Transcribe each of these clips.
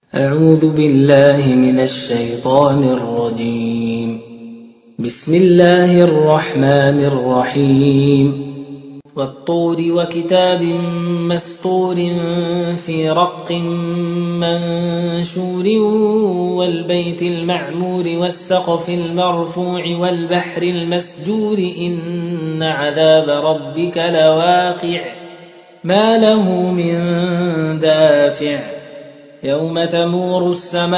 أعوذ بالله من الشيطان الرجيم. بسم الله الرحمن الرحيم. والطور وكتاب مسطور في رق منشور والبيت المعمور والسقف المرفوع والبحر المسجور إن عذاب ربك لواقع ما له من دافع يوم تمور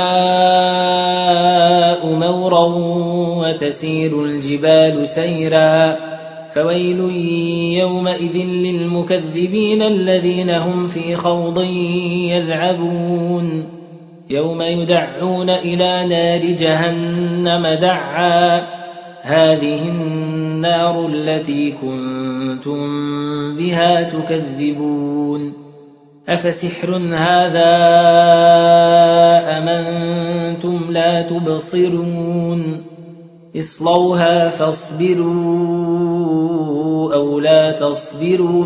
السماء مورا وتسير الجبال سيرا فويل يومئذ للمكذبين الذين هم في خوض يلعبون يوم يدعون إلى نار جهنم دعا هذه النار التي كنتم بها تكذبون أفسحر هذا أم أنتم لا تبصرون اصلوها فاصبروا أو لا تصبروا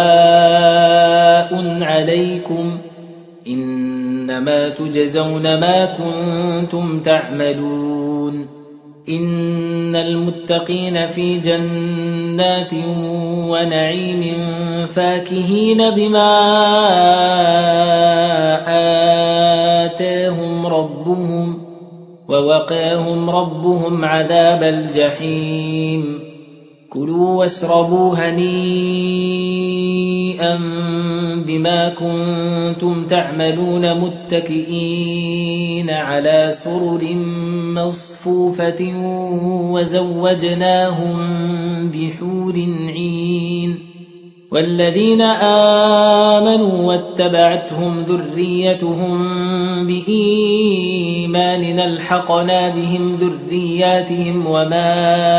سواء عليكم إنما تجزون ما كنتم تعملون إن المتقين في جنات ونعيم فاكهين بما آتاهم ربهم ووقاهم ربهم عذاب الجحيم كلوا واشربوا هنيئا بما كنتم تعملون متكئين على سرر مصفوفة وزوجناهم بحور عين والذين آمنوا واتبعتهم ذريتهم بإيمان ألحقنا بهم ذرياتهم وما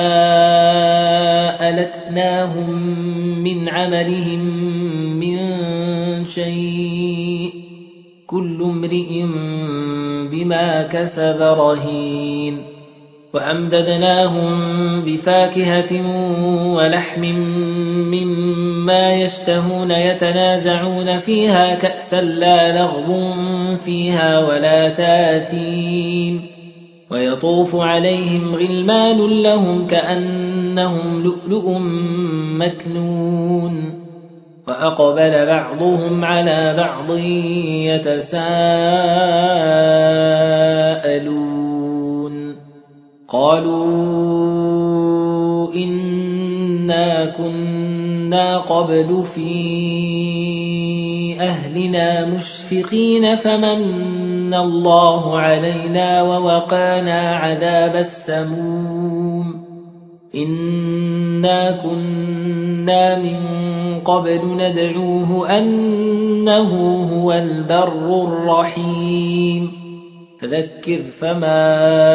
ألتناهم من عملهم من شيء كل امرئ بما كسب رهين وأمددناهم بفاكهة ولحم مما يشتهون يتنازعون فيها كأسا لا لغو فيها ولا تاثيم ويطوف عليهم غلمان لهم كأنهم لؤلؤ مكنون وأقبل بعضهم على بعض يتساءلون قالوا إنا كنا قبل في أهلنا مشفقين فمن الله علينا ووقانا عذاب السموم إنا كنا من قبل ندعوه أنه هو البر الرحيم فذكر فما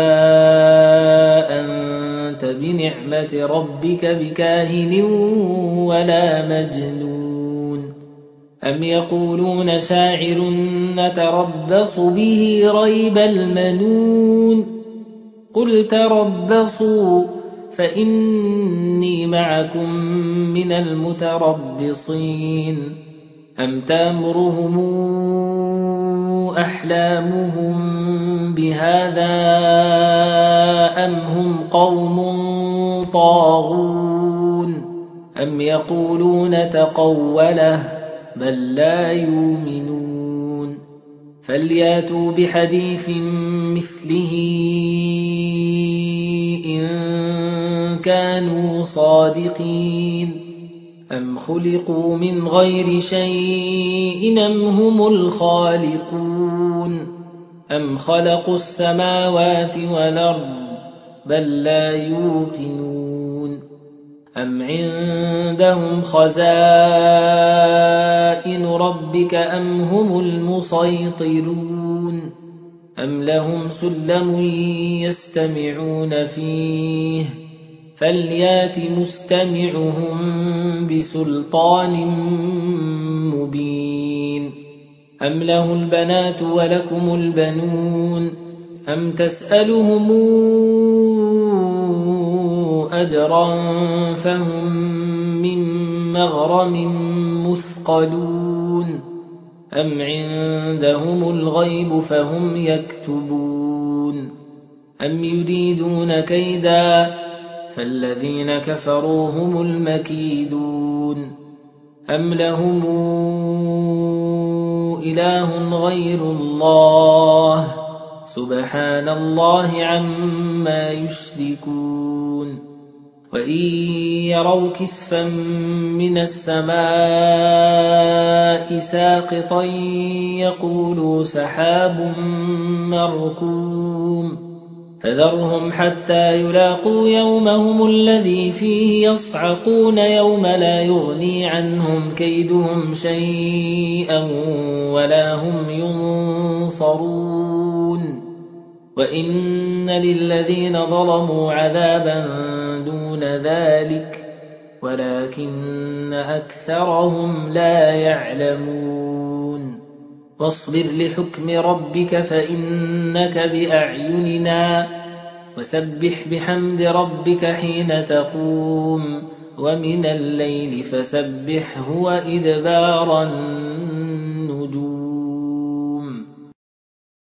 أنت بنعمة ربك بكاهن ولا مجنون أم يقولون شاعر نتربص به ريب المنون قل تربصوا فإني معكم من المتربصين أم تأمرهم أحلامهم بهذا أم هم قوم طاغون أم يقولون تقوله بل لا يؤمنون فلياتوا بحديث مثله إن كانوا صادقين أم خلقوا من غير شيء أم هم الخالقون أم خلقوا السماوات والأرض بل لا يوقنون أم عندهم خزائن ربك أم هم المسيطرون أم لهم سلم يستمعون فيه فليات مستمعهم بسلطان مبين أم له البنات ولكم البنون أم تسألهم أجرا فهم من مغرم مثقلون أم عندهم الغيب فهم يكتبون أم يريدون كيدا فالذين كفروا هم المكيدون أم لهم إله غير الله سبحان الله عما يشركون وإن يروا كسفا من السماء ساقطا يقولوا سحاب مركوم فذرهم حتى يلاقوا يومهم الذي فيه يصعقون يوم لا يغني عنهم كيدهم شيئا ولا هم ينصرون وإن للذين ظلموا عذابا دون ذلك ولكن أكثرهم لا يعلمون واصبر لحكم ربك فإنك بأعيننا وسبح بحمد ربك حين تقوم ومن الليل فسبحه وإدبار النجوم